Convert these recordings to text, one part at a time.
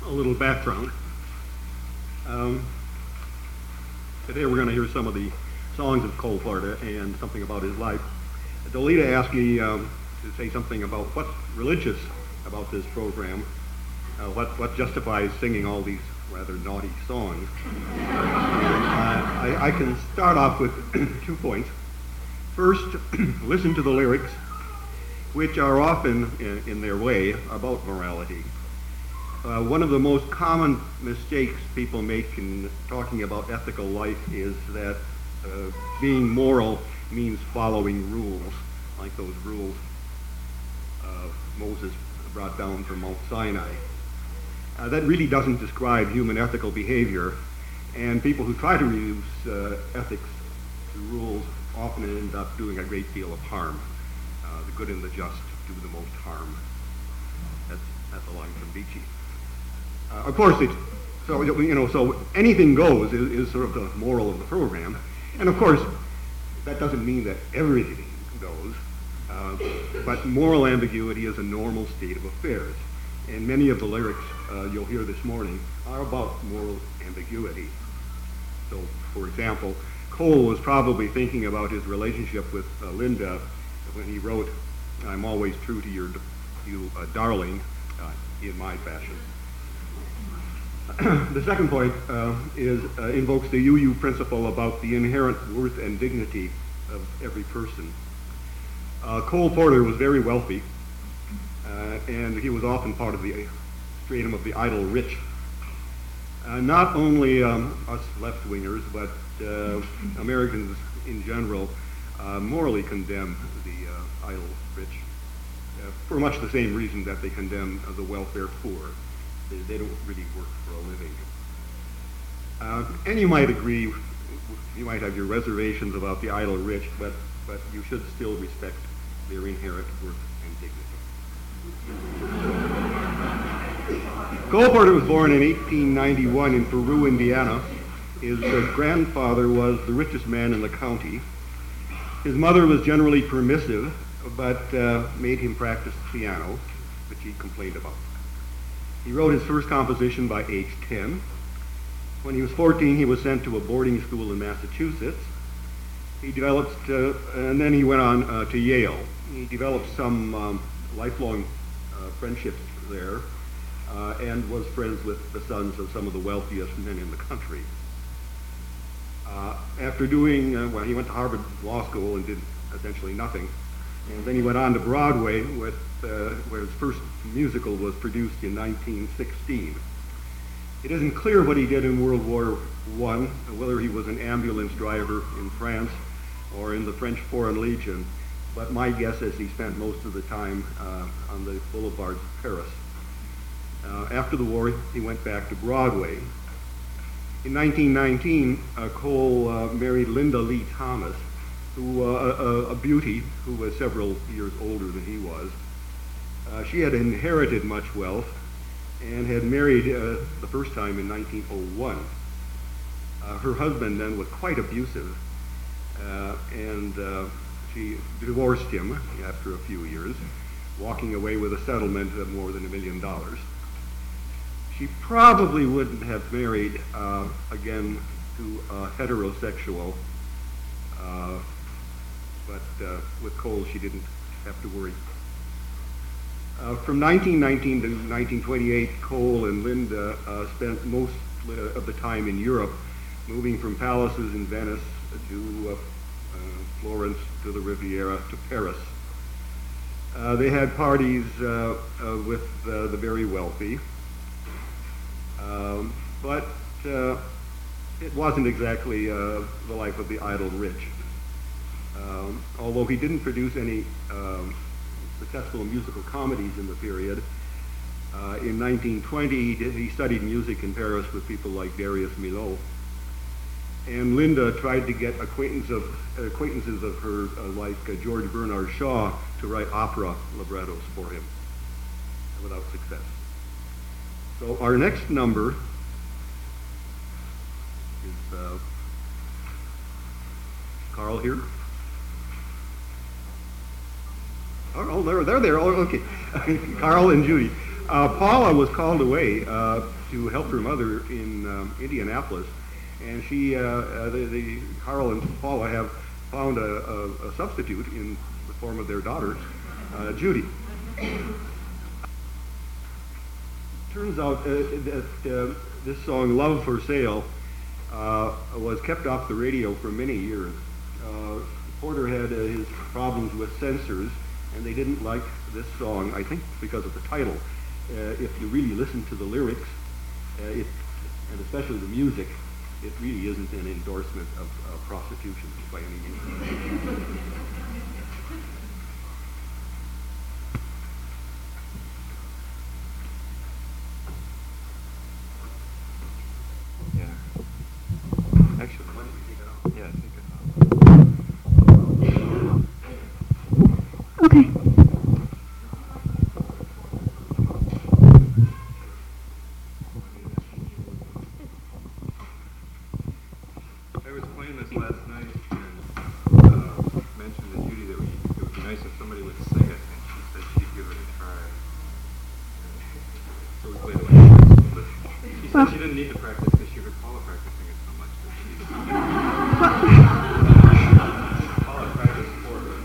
a little background. Um, Today we're going to hear some of the songs of Cole Porter and something about his life. Dolita asked me to say something about what's religious about this program, what justifies singing all these rather naughty songs. I can start off with 2 points. First, listen to the lyrics, which are often, in their way, about morality. One of the most common mistakes people make in talking about ethical life is that being moral means following rules, like those rules Moses brought down from Mount Sinai. That really doesn't describe human ethical behavior, and people who try to reduce ethics to rules often end up doing a great deal of harm. The good and the just do the most harm. That's a line from Beachy. Of course, so anything goes is sort of the moral of the program, and of course, that doesn't mean that everything goes. But moral ambiguity is a normal state of affairs, and many of the lyrics you'll hear this morning are about moral ambiguity. So, for example, Cole was probably thinking about his relationship with Linda when he wrote, "I'm always true to you, darling," in my fashion. The second point invokes the UU principle about the inherent worth and dignity of every person. Cole Porter was very wealthy, and he was often part of the stratum of the idle rich. Not only us left-wingers, but Americans in general morally condemn the idle rich for much the same reason that they condemn the welfare poor. They don't really work for a living. And you might agree, you might have your reservations about the idle rich, but you should still respect their inherent worth and dignity. Cole Porter was born in 1891 in Peru, Indiana. His grandfather was the richest man in the county. His mother was generally permissive, but made him practice piano, which he complained about. He wrote his first composition by age 10. When he was 14, he was sent to a boarding school in Massachusetts. He developed, and then he went on to Yale. He developed some lifelong friendships there, and was friends with the sons of some of the wealthiest men in the country. After doing, he went to Harvard Law School and did essentially nothing. And then he went on to Broadway, where his first musical was produced in 1916. It isn't clear what he did in World War I, whether he was an ambulance driver in France or in the French Foreign Legion, but my guess is he spent most of the time on the boulevards of Paris. After the war, he went back to Broadway. In 1919, Cole married Linda Lee Thomas, who a beauty who was several years older than he was. She had inherited much wealth and had married the first time in 1901. Her husband then was quite abusive, and she divorced him after a few years, walking away with a settlement of more than $1 million. She probably wouldn't have married again to a heterosexual, but with Cole she didn't have to worry. From 1919 to 1928, Cole and Linda spent most of the time in Europe, moving from palaces in Venice to Florence, to the Riviera, to Paris. They had parties with the very wealthy, but it wasn't exactly the life of the idle rich. Although he didn't produce any successful musical comedies in the period, in 1920 he studied music in Paris with people like Darius Milhaud. And Linda tried to get acquaintances of her, like George Bernard Shaw, to write opera librettos for him, without success. So our next number is Carl here. Oh, they're there. Oh, okay. Carl and Judy. Paula was called away to help her mother in Indianapolis, and Carl and Paula have found a substitute in the form of their daughter, Judy. Turns out that this song, "Love for Sale," was kept off the radio for many years. Porter had his problems with censors, and they didn't like this song, I think because of the title. If you really listen to the lyrics, and especially the music, it really isn't an endorsement of prostitution by any means. Yeah. Actually, why don't you take it off? Yeah, take it off. Okay. I was playing this last night and mentioned to Judy that it would be nice if somebody would sing it, and she said she'd give it a try. So we played it like this. But she said she didn't need to practice because she heard Paula practicing it so much that she Paula practiced for her.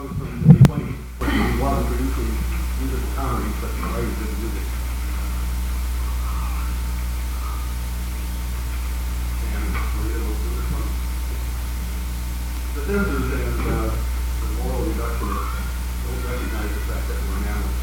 comes from the 20s, but he was producing musical comedies, but he always did music. And Maria will do this one. The Scissors and the moral reductionists don't recognize the fact that we're mammals.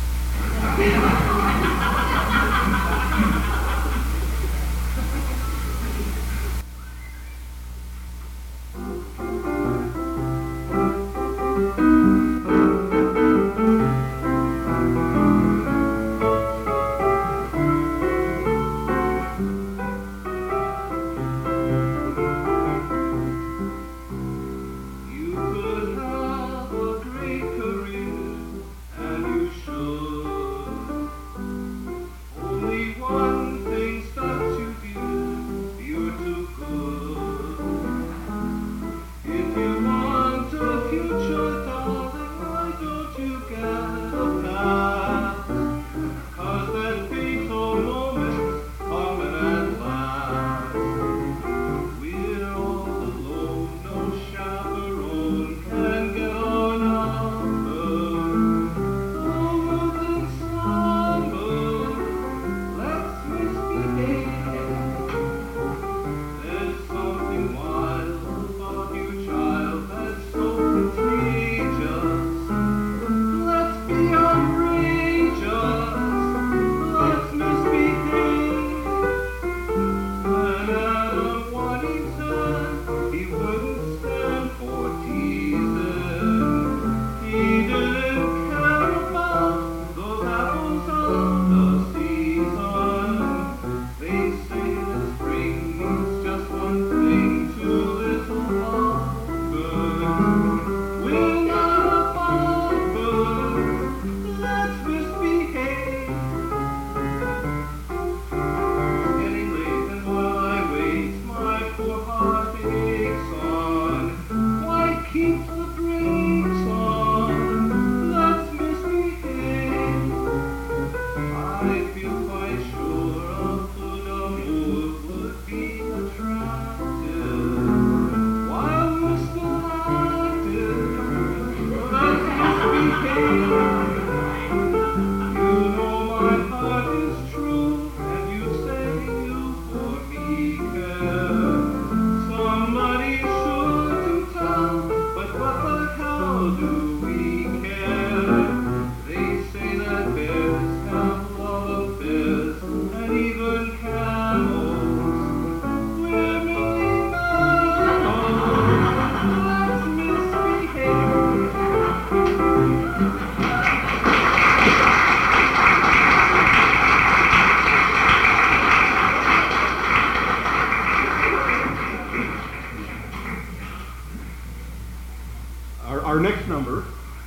Our next number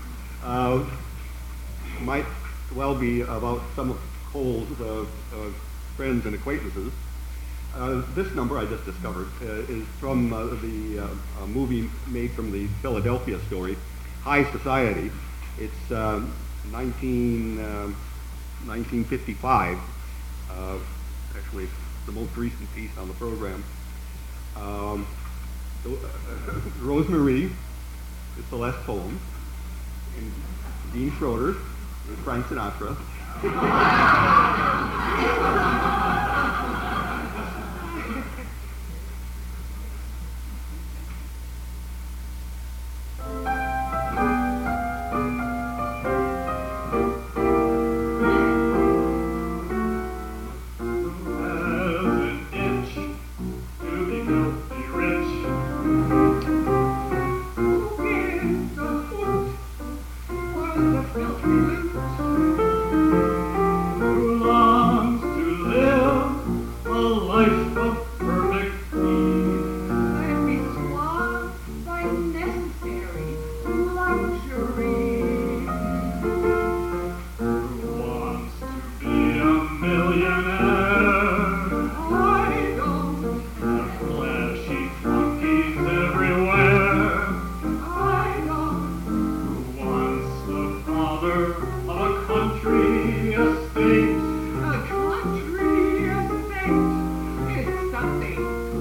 might well be about some of Cole's friends and acquaintances. This number I just discovered is from the movie made from the Philadelphia story, High Society. It's 1955. Actually, it's the most recent piece on the program. Rosemarie is Celeste Holmes, and Dean Schroeder is Frank Sinatra.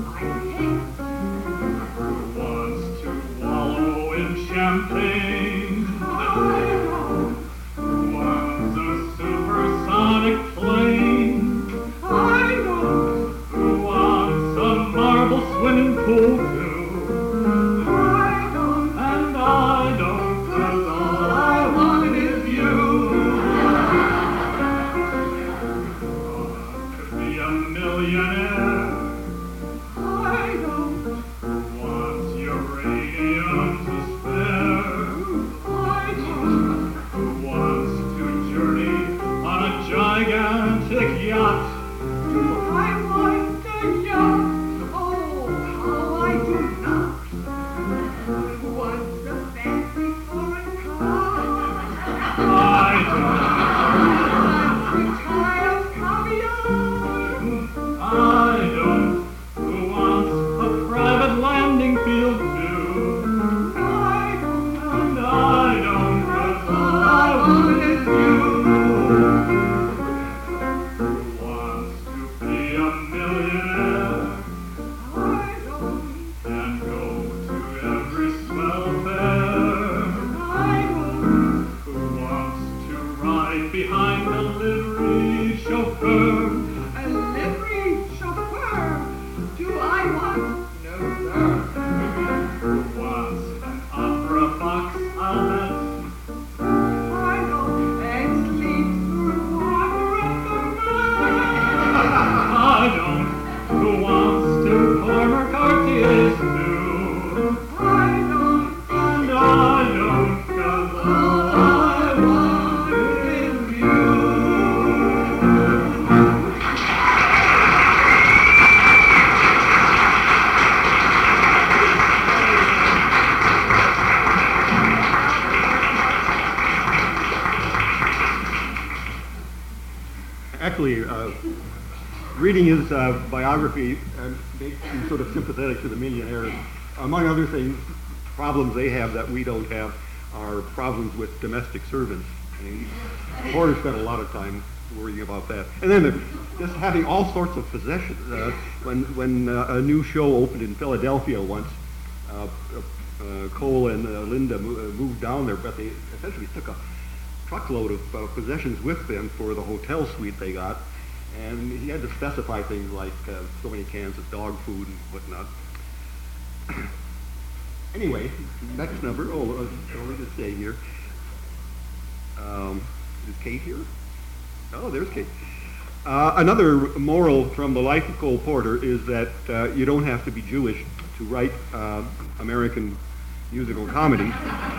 Champagne. Actually, reading his biography makes you sort of sympathetic to the millionaires. Among other things, problems they have that we don't have are problems with domestic servants. And Porter spent a lot of time worrying about that. And then just having all sorts of possessions. When a new show opened in Philadelphia once, Cole and Linda moved down there, but they essentially took a truckload of possessions with them for the hotel suite they got, and he had to specify things like so many cans of dog food and whatnot. Anyway, next number. What does it say here? Is Kate here? Oh, there's Kate. Another moral from the life of Cole Porter is that you don't have to be Jewish to write American musical comedy.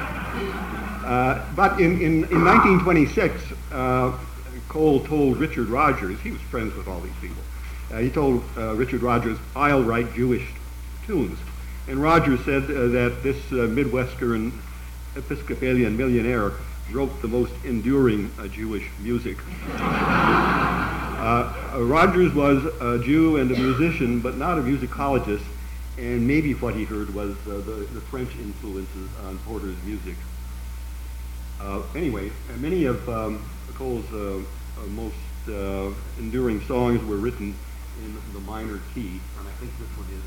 But in 1926, Cole told Richard Rodgers, he was friends with all these people, he told Richard Rodgers, "I'll write Jewish tunes." And Rodgers said that this Midwestern Episcopalian millionaire wrote the most enduring Jewish music. Rodgers was a Jew and a musician, but not a musicologist, and maybe what he heard was the French influences on Porter's music. Anyway, many of Cole's most enduring songs were written in the minor key, and I think this one is.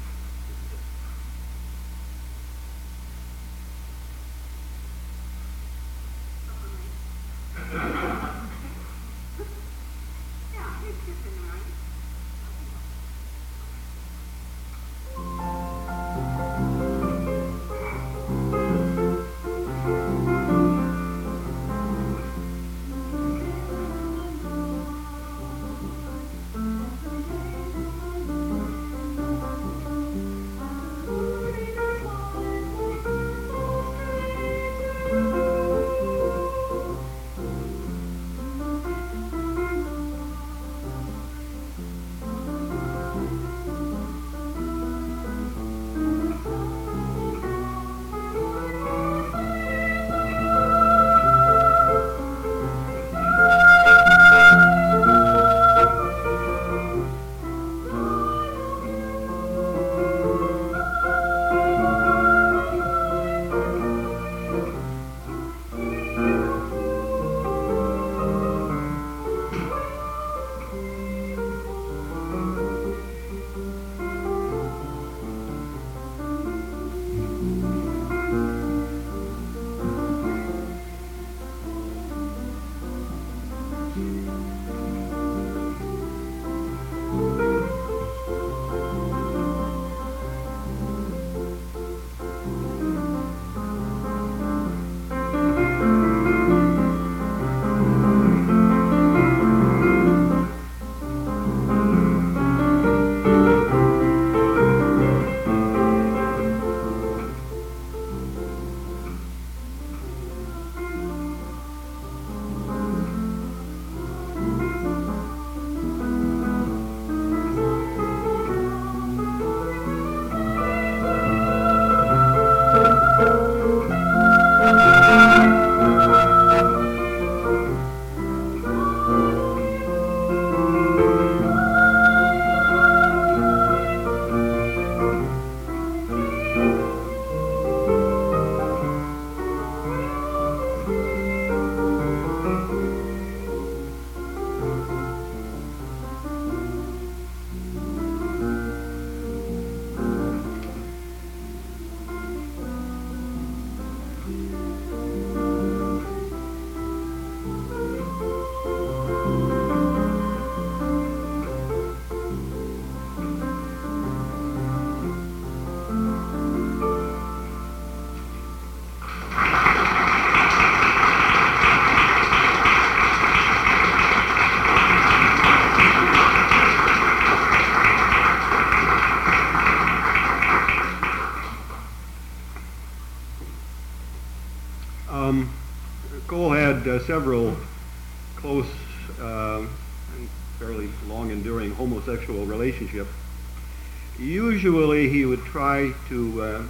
Cole had several close and fairly long-enduring homosexual relationships. Usually he would try to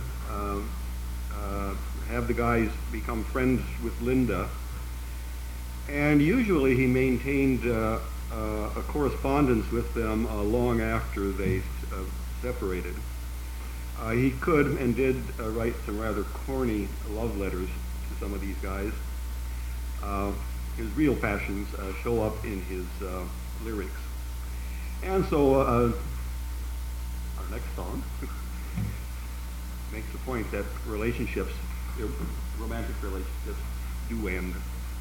have the guys become friends with Linda, and usually he maintained a correspondence with them long after they separated. He could and did write some rather corny love letters to some of these guys. His real passions show up in his lyrics. And so our next song makes the point that relationships, romantic relationships, do end.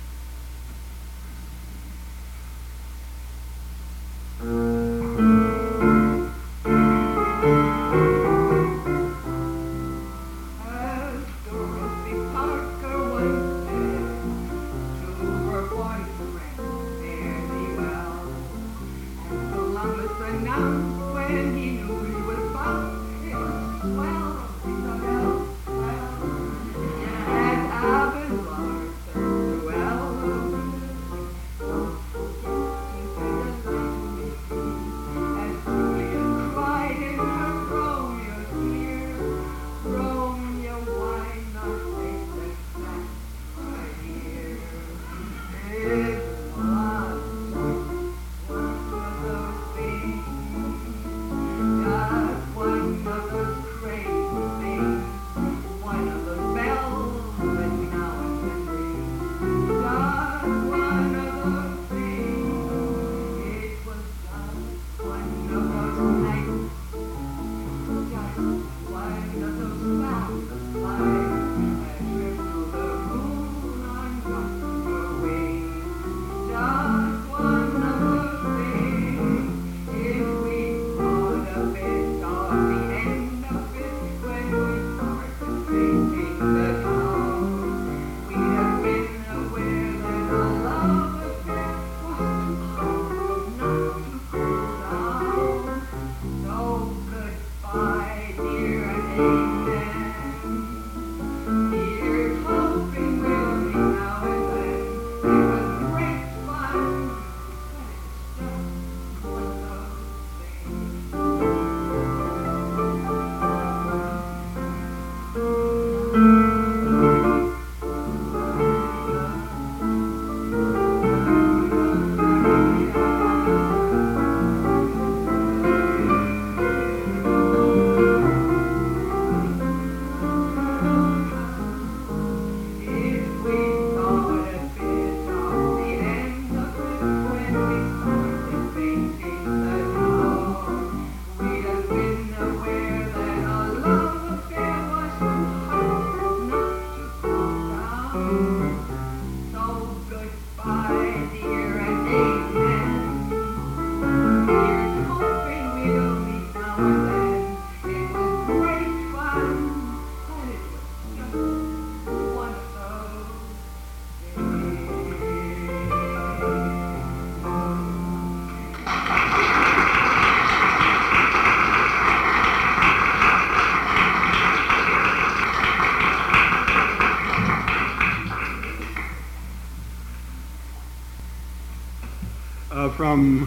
From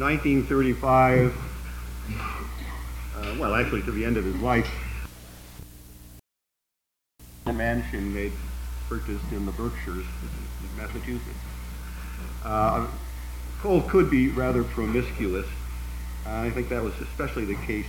1935, well, actually to the end of his life, a mansion purchased in the Berkshires, Massachusetts. Cole could be rather promiscuous. I think that was especially the case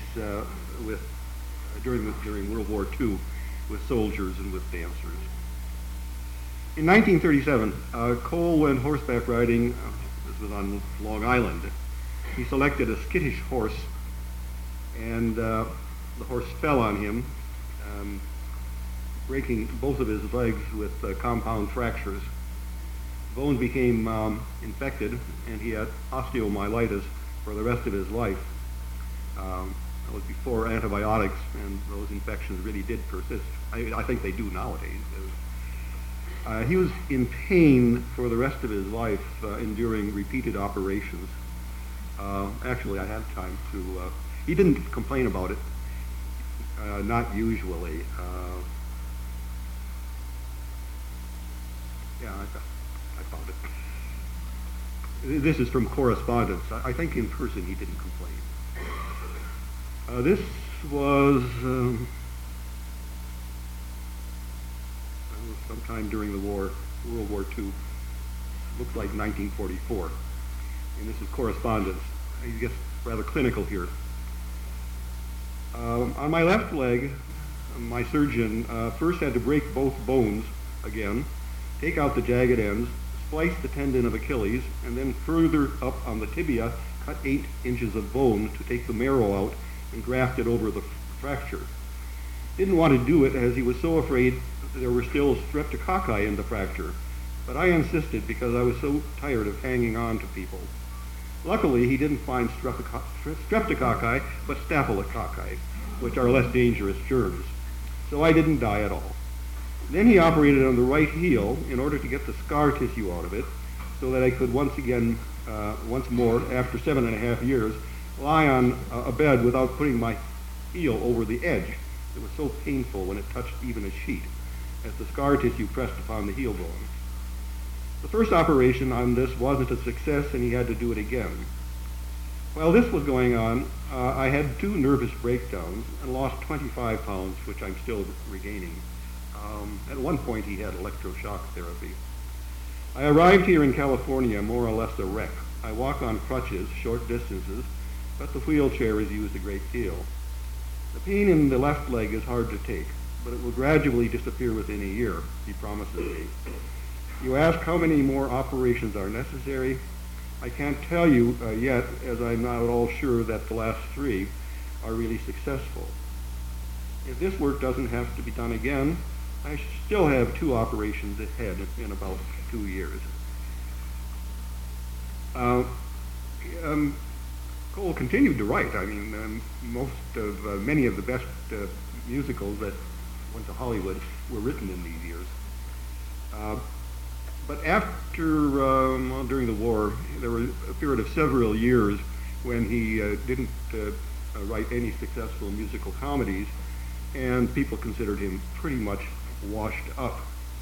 during World War II with soldiers and with dancers. In 1937, Cole went horseback riding. This was on Long Island. He selected a skittish horse, and the horse fell on him, breaking both of his legs with compound fractures. Bones became infected, and he had osteomyelitis for the rest of his life. That was before antibiotics, and those infections really did persist. I think they do nowadays. He was in pain for the rest of his life, enduring repeated operations. Actually, I had time to... he didn't complain about it, not usually. Yeah, I found it. This is from correspondence. I think in person he didn't complain. This was sometime during the war, World War II. Looked like 1944. And this is correspondence. I guess rather clinical here. On my left leg, my surgeon first had to break both bones again, take out the jagged ends, splice the tendon of Achilles, and then further up on the tibia, cut 8 inches of bone to take the marrow out and graft it over the fracture. Didn't want to do it as he was so afraid there were still streptococci in the fracture, but I insisted because I was so tired of hanging on to people. Luckily, he didn't find streptococci, but staphylococci, which are less dangerous germs, so I didn't die at all. Then he operated on the right heel in order to get the scar tissue out of it, so that I could once more, after 7.5 years, lie on a bed without putting my heel over the edge. It was so painful when it touched even a sheet, as the scar tissue pressed upon the heel bone. The first operation on this wasn't a success, and he had to do it again. While this was going on, I had 2 nervous breakdowns and lost 25 pounds, which I'm still regaining. At one point, he had electroshock therapy. I arrived here in California more or less a wreck. I walk on crutches, short distances, but the wheelchair is used a great deal. The pain in the left leg is hard to take, but it will gradually disappear within a year, he promises me. You ask how many more operations are necessary? I can't tell you yet, as I'm not at all sure that the last 3 are really successful. If this work doesn't have to be done again, I still have 2 operations ahead in about 2 years. Cole continued to write. I mean, many of the best musicals that went to Hollywood were written in these years. But after, during the war, there was a period of several years when he didn't write any successful musical comedies, and people considered him pretty much washed up.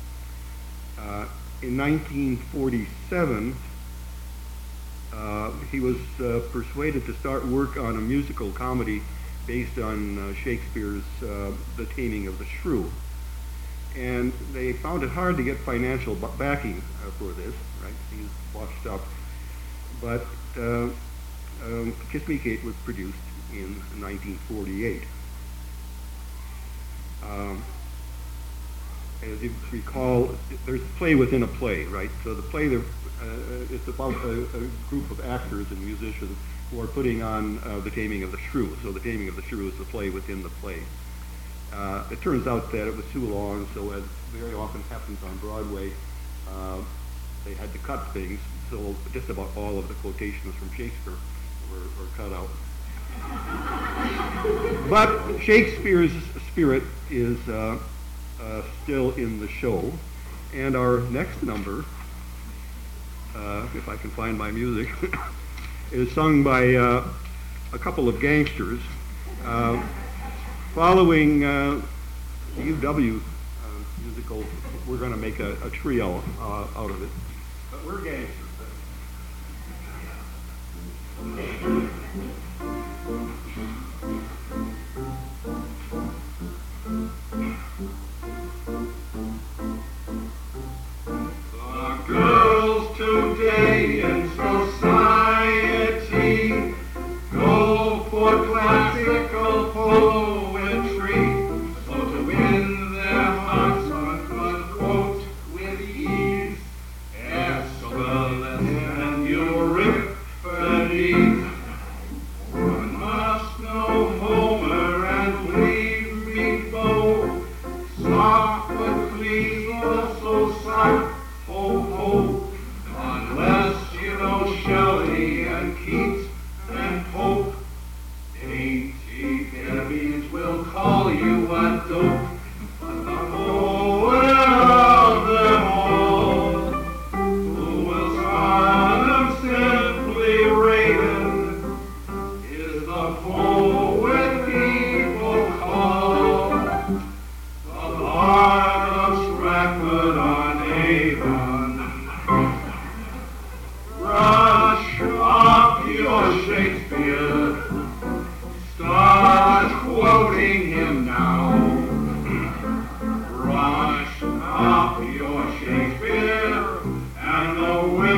In 1947, he was persuaded to start work on a musical comedy based on Shakespeare's The Taming of the Shrew. And they found it hard to get financial backing for this, right? He's washed up. But Kiss Me Kate was produced in 1948. As you recall, there's play within a play, right? So the play, it's about a group of actors and musicians who are putting on The Taming of the Shrew. So The Taming of the Shrew is the play within the play. It turns out that it was too long, so as very often happens on Broadway, they had to cut things, so just about all of the quotations from Shakespeare were cut out. But Shakespeare's spirit is still in the show, and our next number, if I can find my music, is sung by a couple of gangsters. Following the UW musical, we're going to make a trio out of it. But we're gangsters. The girls today in society go for classical poetry, so to win their hearts, one could quote with ease.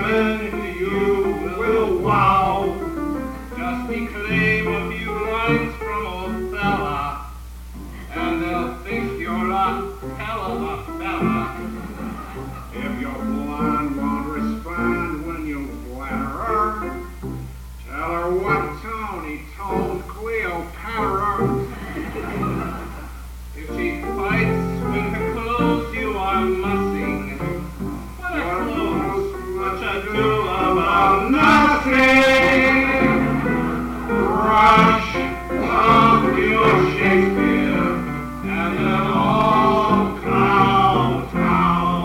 women you will wow. Just declaim a few lines from Othello, and they'll think you're a hell of a fella. If your blonde won't respond when you flatter her, tell her what Tony told Cleopatra. If she fights with her clothes you are mussing, what are clothes? Much ado about nothing. Rush up your Shakespeare, and then all kowtow.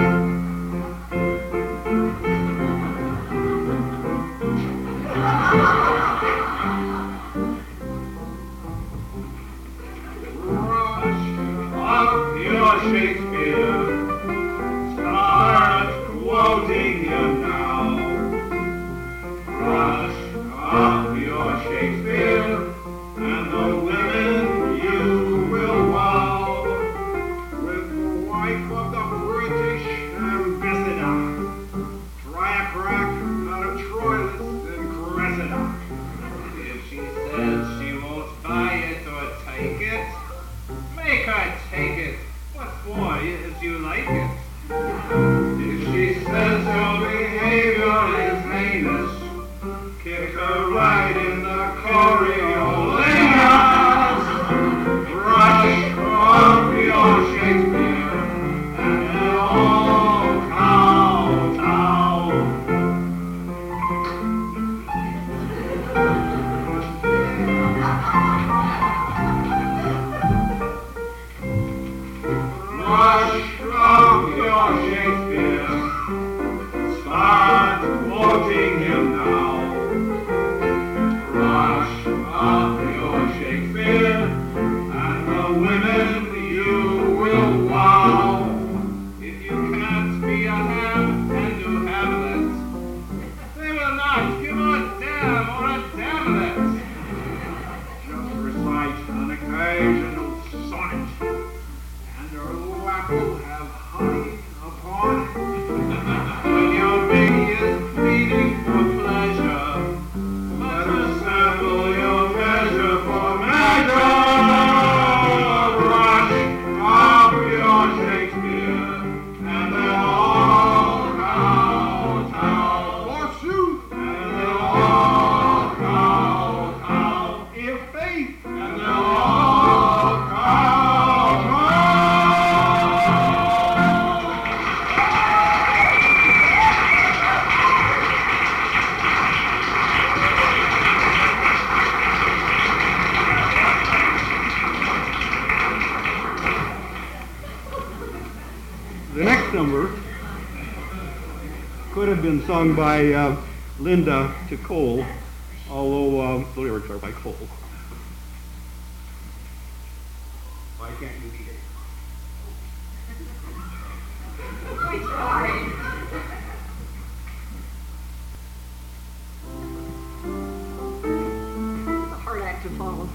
Rush up your Shakespeare, start quoting him now. Rush up your Shakespeare, and the women you will wow. With the wife of the British ambassador, try a crack out of Troilus and Cressida. If she says she won't buy it or take it, make her take it. What's more, if you like it. If she says your behavior is heinous, kick her right in the Coriolanus. Rush up your Shakespeare, and then all kowtow. Rush up your Shakespeare, start quoting him now. Rush up your Shakespeare, and the women you will wow. If you can't be a ham and do Hamlet, they will not give a damn or a damlet. Just recite an occasional sonnet, and her lap will have honey upon it. When your baby is pleading for pleasure, let her sample your measure for measure. Rush up your Shakespeare, and then all kowtow. Forsooth, and then all kowtow. If faith, and then all kowtow. The next number could have been sung by Linda to Cole, although the lyrics are by Cole. Why can't you be it? We tried. It's a hard act to follow.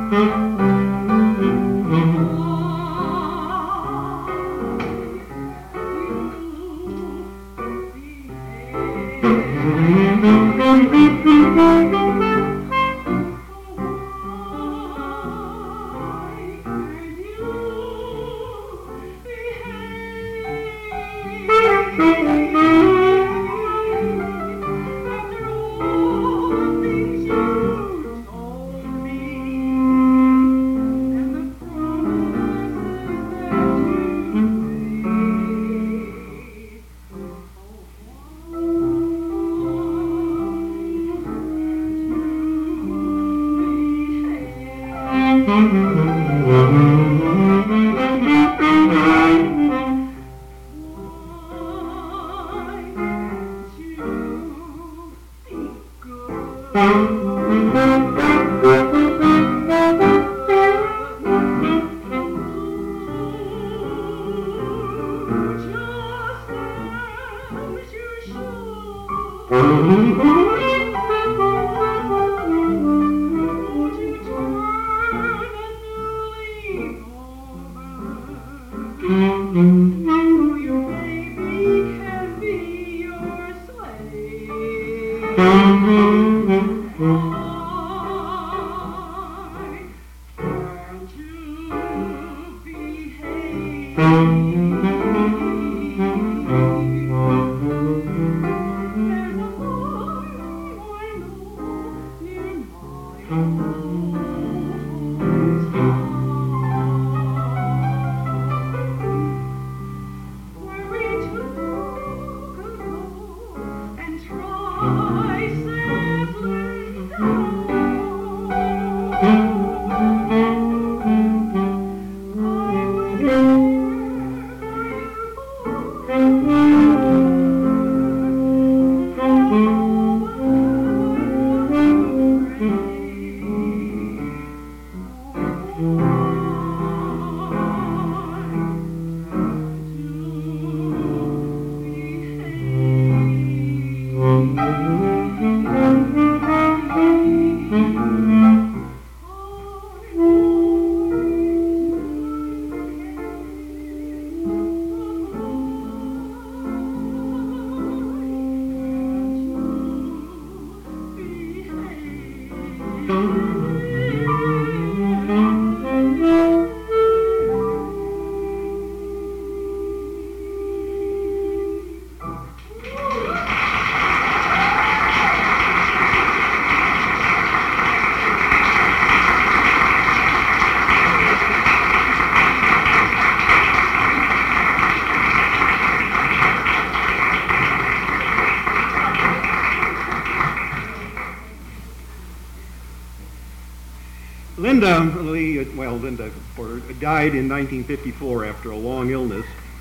Linda Porter died in 1954 after a long illness.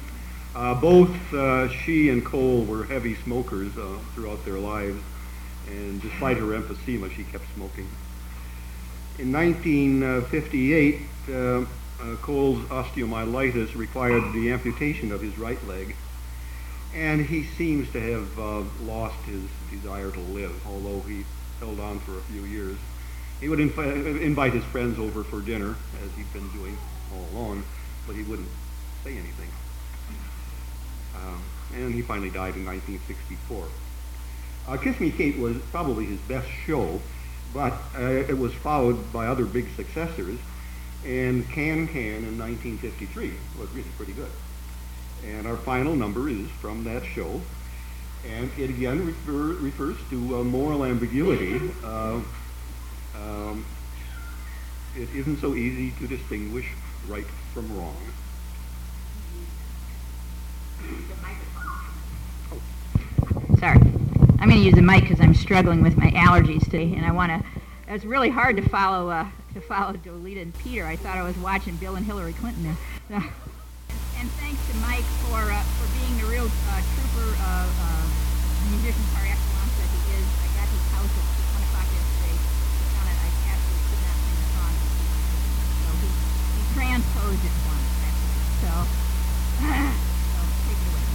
Both she and Cole were heavy smokers throughout their lives, and despite her emphysema, she kept smoking. In 1958, Cole's osteomyelitis required the amputation of his right leg, and he seems to have lost his desire to live, although he held on for a few years. He would invite his friends over for dinner, as he'd been doing all along, but he wouldn't say anything. And he finally died in 1964. Kiss Me Kate was probably his best show, but it was followed by other big successors, and Can Can in 1953 was really pretty good. And our final number is from that show, and it again refers to moral ambiguity. It isn't so easy to distinguish right from wrong. Sorry. I'm going to use the mic because I'm struggling with my allergies today, and I want to. It's really hard to follow Dolita and Peter. I thought I was watching Bill and Hillary Clinton there. So, and thanks to Mike for being the real trooper musician par excellence that he is. I got his house at 1 o'clock yesterday. Found it. I absolutely could not sing the song. So he transposed it for me. So take it away.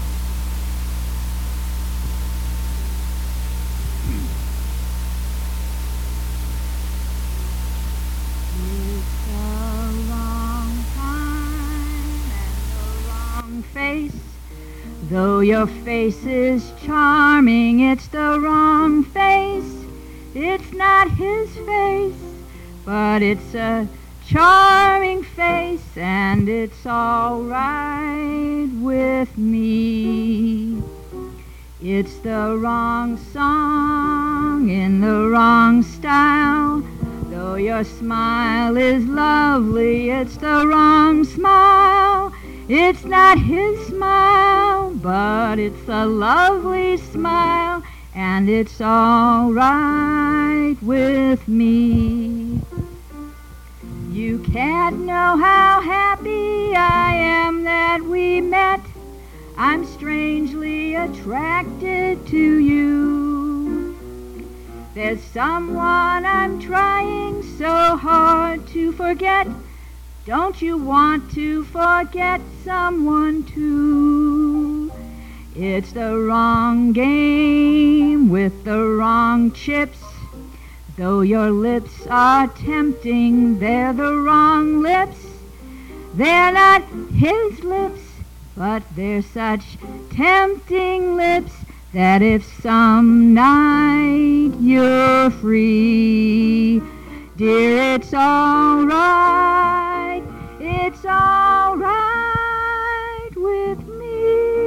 Though your face is charming, it's the wrong face. It's not his face, but it's a charming face, and it's all right with me. It's the wrong song in the wrong style. Though your smile is lovely, it's the wrong smile. It's not his smile, but it's a lovely smile, and it's all right with me. You can't know how happy I am that we met. I'm strangely attracted to you. There's someone I'm trying so hard to forget. Don't you want to forget someone too? It's the wrong game with the wrong chips. Though your lips are tempting, they're the wrong lips. They're not his lips, but they're such tempting lips that if some night you're free, dear, it's all right, it's all right with me.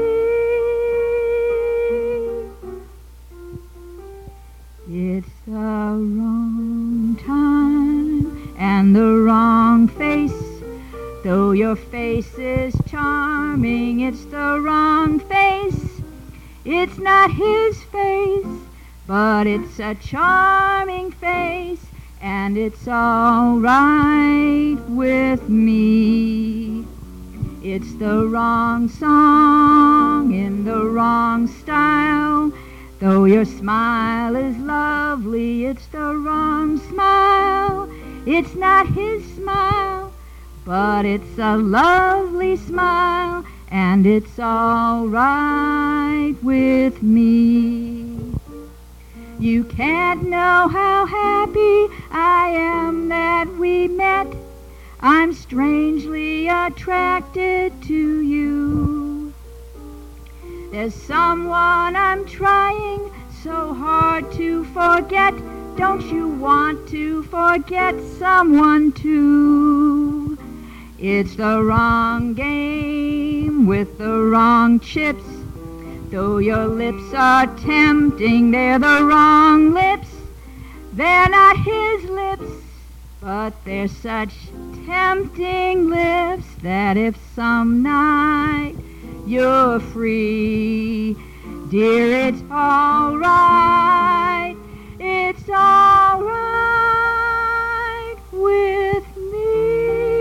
It's the wrong time and the wrong face. Though your face is charming, it's the wrong face. It's not his face, but it's a charming face, and it's all right with me. It's the wrong song in the wrong style. Though your smile is lovely, it's the wrong smile. It's not his smile, but it's a lovely smile, and it's all right with me. You can't know how happy I am that we met. I'm strangely attracted to you. There's someone I'm trying so hard to forget. Don't you want to forget someone too? It's the wrong game with the wrong chips. Though your lips are tempting, they're the wrong lips. They're not his lips, but they're such tempting lips that if some night you're free, dear, it's all right, it's all right with me.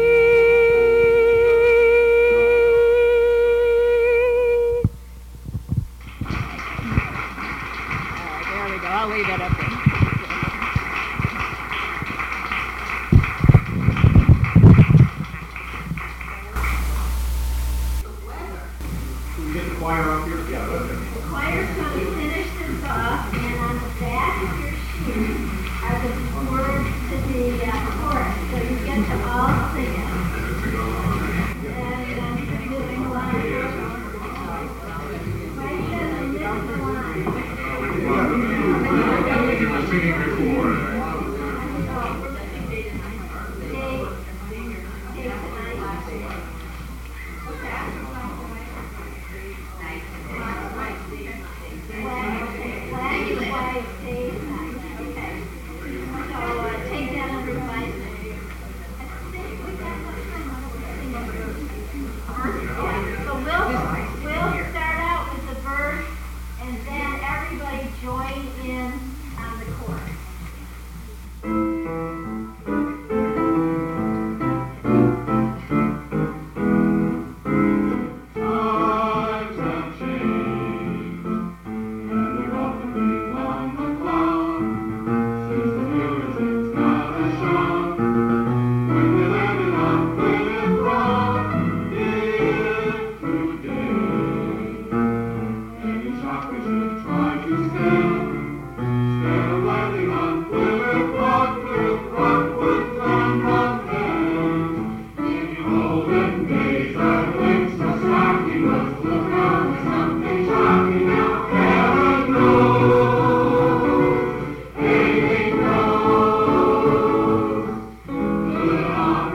All right, there we go. I'll leave it up there. Choir up here? Yeah, okay. The choir's going to finish this off, and on the back of your shoe are the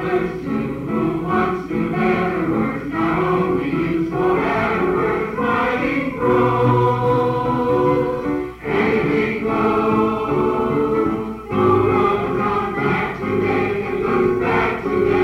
words who wants to better words, not only use forever words, mighty prose. Anything goes. No rubber on back today, it looks back today.